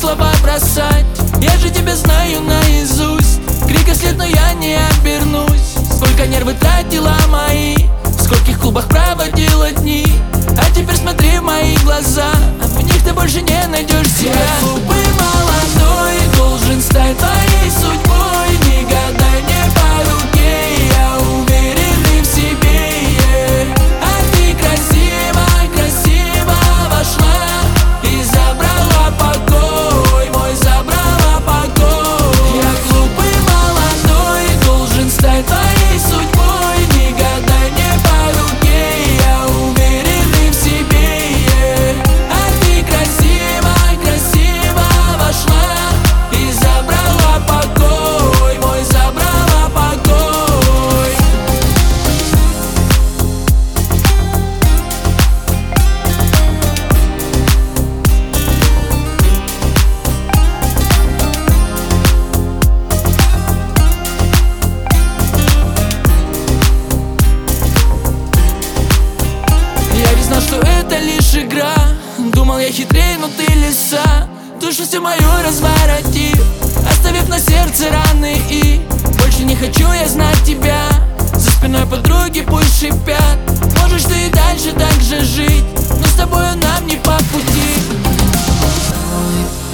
слова бросать. Я же тебя знаю наизусть, крика след, но я не обернусь. Сколько нервы тратила мои, в скольких клубах проводила дни. А теперь смотри в мои глаза, в них ты больше не найдешь себя. Я глупый молодой, должен стать твоей судьбой. Не гадай мне по руке, я уверенный в себе. А ты красиво, красиво вошла и забрала покой, мой забрала покой. Я глупый молодой, должен стать твоей судьбой. Не гадай мне по руке, я уверенный в себе. А ты красиво, красиво вошла и забрала покой, мой забрала покой. Я ведь знал, что это лишь игра. Думал, я хитрее, но ты лиса. Душу всю мою разворотив, оставив на сердце раны. И больше не хочу я знать тебя. За спиной подруги пусть шипят. Можешь ты и дальше так же жить, но с тобою нам не по пути.